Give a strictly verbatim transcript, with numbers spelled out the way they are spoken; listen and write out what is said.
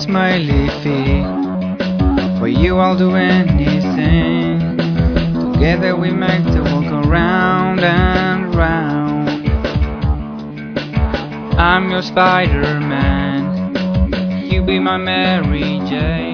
smiley face. For you I'll do anything. Together we make the walk around and round. I'm your Spider-Man, you be my Mary Jane.